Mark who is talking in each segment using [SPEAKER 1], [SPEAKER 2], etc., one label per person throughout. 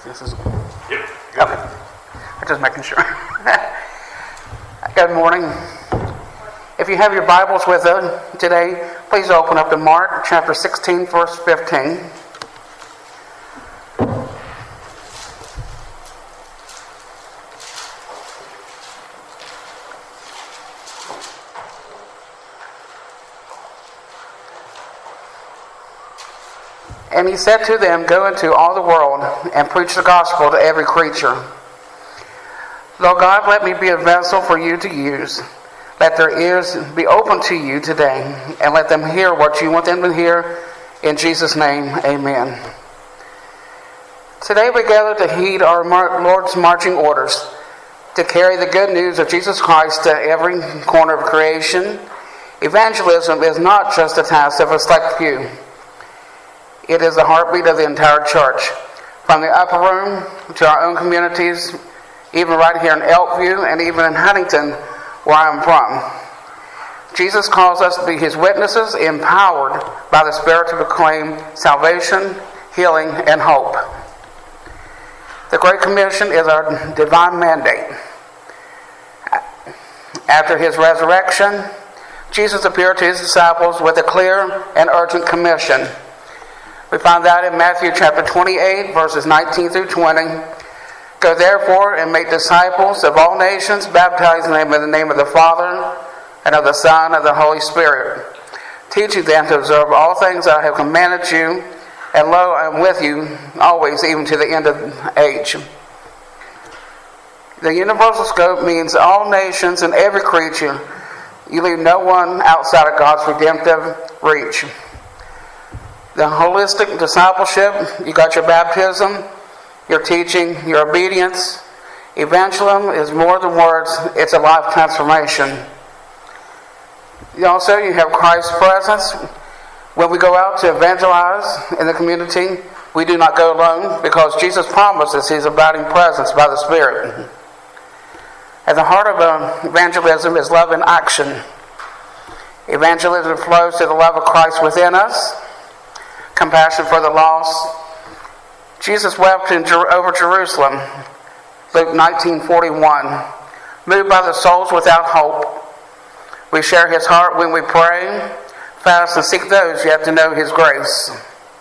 [SPEAKER 1] This is okay. I'm just making sure. Good morning. If you have your Bibles with us today, please open up to Mark chapter 16, verse 15. And he said to them, "Go into all the world and preach the gospel to every creature. Lord God, let me be a vessel for you to use. Let their ears be open to you today, and let them hear what you want them to hear. In Jesus' name, amen." Today we gather to heed our Lord's marching orders to carry the good news of Jesus Christ to every corner of creation. Evangelism is not just a task of a select few. It is the heartbeat of the entire church, from the upper room to our own communities, even right here in Elkview and even in Huntington, where I'm from. Jesus calls us to be his witnesses, empowered by the Spirit to proclaim salvation, healing, and hope. The Great Commission is our divine mandate. After his resurrection, Jesus appeared to his disciples with a clear and urgent commission. We find that in Matthew chapter 28, verses 19 through 20. "Go therefore and make disciples of all nations, baptizing them in the name of the Father, and of the Son, and of the Holy Spirit, teaching them to observe all things that I have commanded you, and lo, I am with you always, even to the end of age." The universal scope means all nations and every creature. You leave no one outside of God's redemptive reach. The holistic discipleship, you got your baptism, your teaching, your obedience. Evangelism is more than words, it's a life transformation. You have Christ's presence. When we go out to evangelize in the community, we do not go alone, because Jesus promises his abiding presence by the Spirit. At the heart of evangelism is love in action. Evangelism flows to the love of Christ within us, compassion for the lost. Jesus wept over Jerusalem, Luke 19:41, moved by the souls without hope. We share his heart when we pray, fast, and seek those yet to know his grace.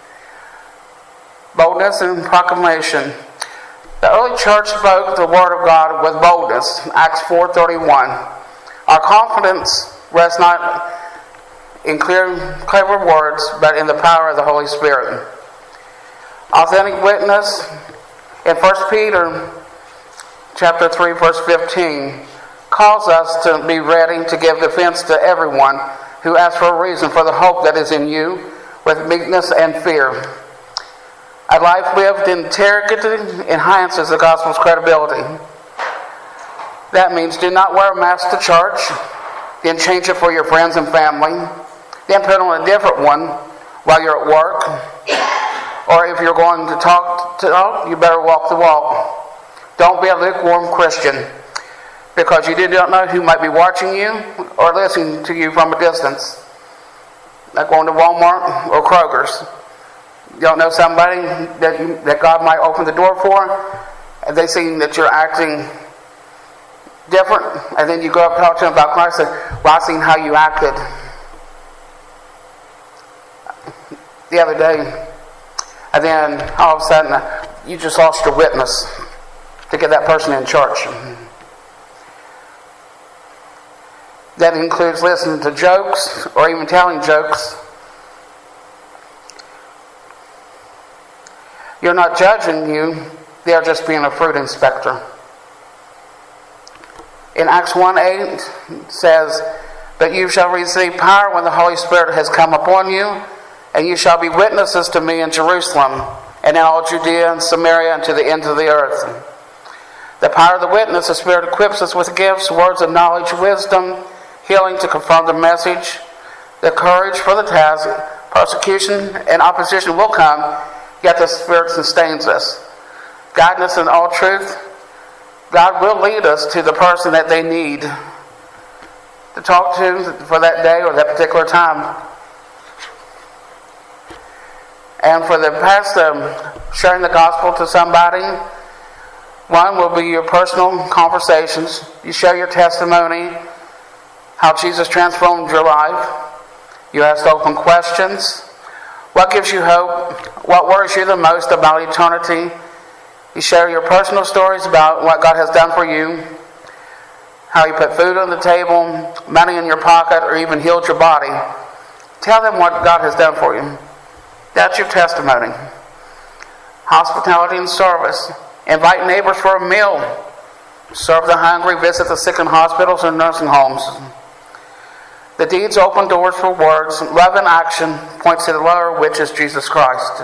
[SPEAKER 1] Boldness and proclamation. The early church spoke the word of God with boldness, Acts 4:31. Our confidence rests not in clever words, but in the power of the Holy Spirit. Authentic witness in 1 Peter chapter 3, verse 15, calls us to be ready to give defense to everyone who asks for a reason for the hope that is in you, with meekness and fear. A life lived in integrity enhances the gospel's credibility. That means do not wear a mask to church, then change it for your friends and family, then put on a different one while you're at work. Or if you're going to talk, you better walk the walk. Don't be a lukewarm Christian, because you do not know who might be watching you or listening to you from a distance. Like going to Walmart or Kroger's. You don't know somebody that God might open the door for, and they see that you're acting different, and then you go up and talk to them about Christ and say, "Well, I've seen how you acted the other day," and then all of a sudden you just lost your witness to get that person in church. That includes listening to jokes or even telling jokes. You're not judging you, they're just being a fruit inspector. In Acts 1:8 says, "But you shall receive power when the Holy Spirit has come upon you, and you shall be witnesses to me in Jerusalem, and in all Judea and Samaria, and to the ends of the earth." The power of the witness, the Spirit equips us with gifts, words of knowledge, wisdom, healing to confirm the message, the courage for the task. Persecution and opposition will come, yet the Spirit sustains us. Guiding us in all truth, God will lead us to the person that they need to talk to for that day or that particular time. And for the past sharing the gospel to somebody. One will be your personal conversations. You share your testimony, how Jesus transformed your life. You ask open questions. What gives you hope? What worries you the most about eternity? You share your personal stories about what God has done for you, how He put food on the table, money in your pocket, or even healed your body. Tell them what God has done for you. That's your testimony. Hospitality and service. Invite neighbors for a meal. Serve the hungry. Visit the sick in hospitals and nursing homes. The deeds open doors for words. Love in action points to the lover, which is Jesus Christ.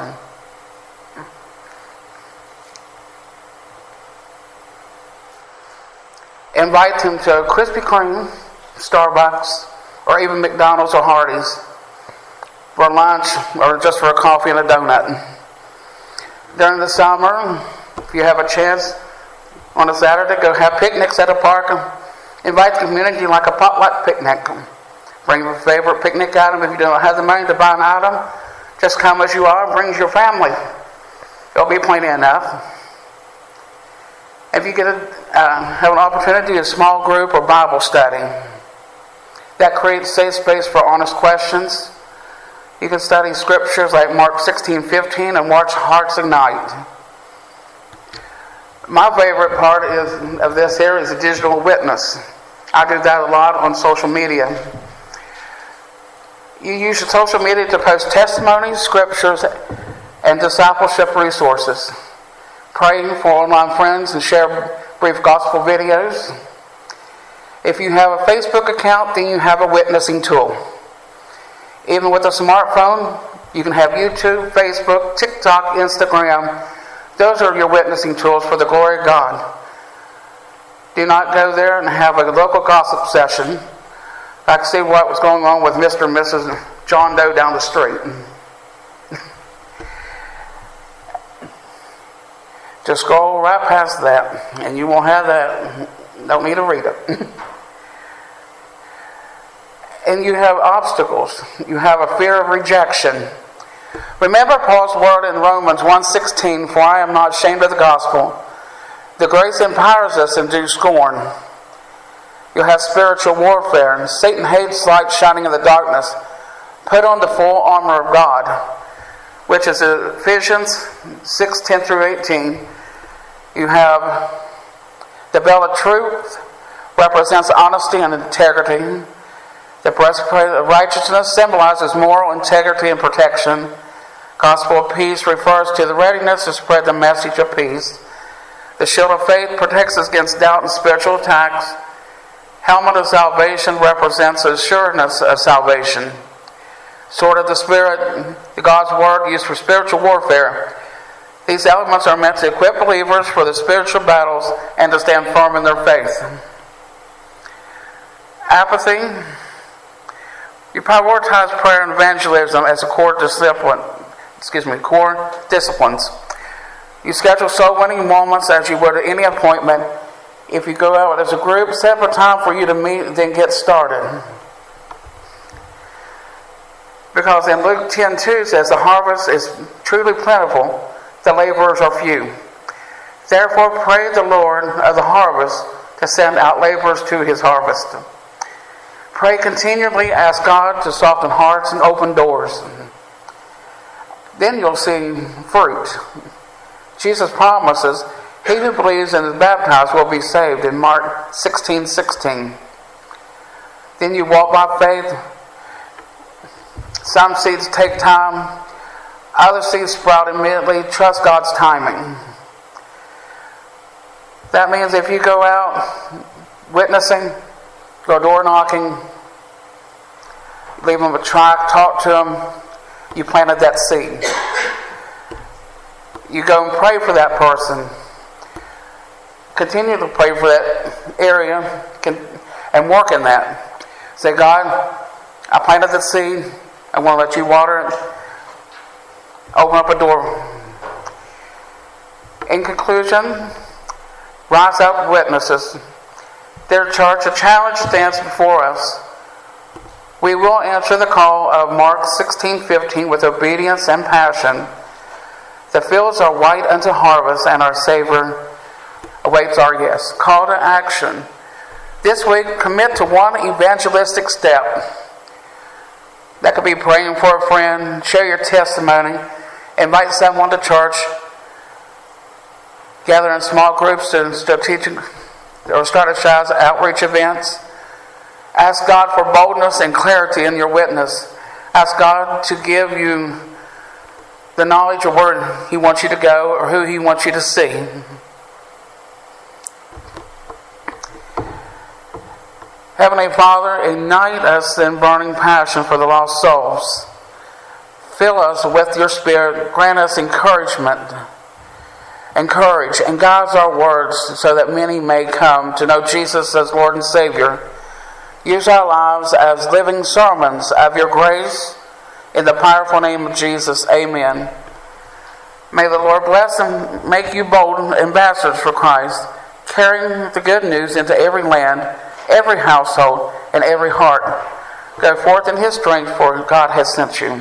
[SPEAKER 1] Invite them to Krispy Kreme, Starbucks, or even McDonald's or Hardee's for lunch or just for a coffee and a donut. During the summer, if you have a chance on a Saturday, go have picnics at a park. Invite the community like a potluck picnic. Bring your favorite picnic item. If you don't have the money to buy an item, just come as you are. Bring your family. There'll be plenty enough. If you have an opportunity to do a small group or Bible study, that creates safe space for honest questions. You can study scriptures like Mark 16:15 and watch Hearts Ignite. My favorite part of this here is a digital witness. I do that a lot on social media. You use your social media to post testimonies, scriptures, and discipleship resources. Pray for online friends and share brief gospel videos. If you have a Facebook account, then you have a witnessing tool. Even with a smartphone, you can have YouTube, Facebook, TikTok, Instagram. Those are your witnessing tools for the glory of God. Do not go there and have a local gossip session. I can see what was going on with Mr. and Mrs. John Doe down the street. Just scroll right past that, and you won't have that. Don't need to read it. And you have obstacles. You have a fear of rejection. Remember Paul's word in Romans 1:16, "For I am not ashamed of the gospel. The grace empowers us and do scorn." You'll have spiritual warfare, and Satan hates light shining in the darkness. Put on the full armor of God, which is Ephesians 6:10 through 18. You have the belt of truth, represents honesty and integrity. The breastplate of righteousness symbolizes moral integrity and protection. Gospel of peace refers to the readiness to spread the message of peace. The shield of faith protects us against doubt and spiritual attacks. Helmet of salvation represents the assuredness of salvation. Sword of the Spirit, God's word used for spiritual warfare. These elements are meant to equip believers for the spiritual battles and to stand firm in their faith. Apathy. You prioritize prayer and evangelism as a core disciplines. You schedule soul winning moments as you would at any appointment. If you go out as a group, set up a time for you to meet, then get started. Because in Luke 10:2 says, "The harvest is truly plentiful, the laborers are few. Therefore pray the Lord of the harvest to send out laborers to his harvest." Pray continually, ask God to soften hearts and open doors. Then you'll see fruit. Jesus promises, "He who believes and is baptized will be saved," in Mark 16:16. Then you walk by faith. Some seeds take time. Other seeds sprout immediately. Trust God's timing. That means if you go out witnessing, go door knocking, leave them a tract, talk to them, you planted that seed. You go and pray for that person. Continue to pray for that area and work in that. Say, "God, I planted the seed. I want to let you water it. Open up a door." In conclusion, rise up witnesses. Dear church, a challenge stands before us. We will answer the call of Mark 16:15 with obedience and passion. The fields are white unto harvest, and our Savior awaits our yes. Call to action. This week, commit to one evangelistic step. That could be praying for a friend, share your testimony, invite someone to church, gather in small groups to teaching or strategize outreach events. Ask God for boldness and clarity in your witness. Ask God to give you the knowledge of where He wants you to go or who He wants you to see. Heavenly Father, ignite us in burning passion for the lost souls. Fill us with your Spirit. Grant us encouragement and courage, and guide our words so that many may come to know Jesus as Lord and Savior. Use our lives as living sermons of your grace. In the powerful name of Jesus, amen. May the Lord bless and make you bold ambassadors for Christ, carrying the good news into every land, every household, and every heart. Go forth in His strength, for God has sent you.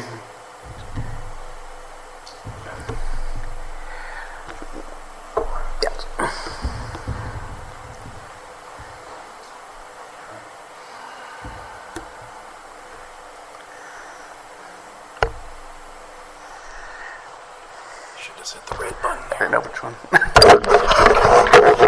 [SPEAKER 2] Should have hit the red button there.
[SPEAKER 1] I don't know which one.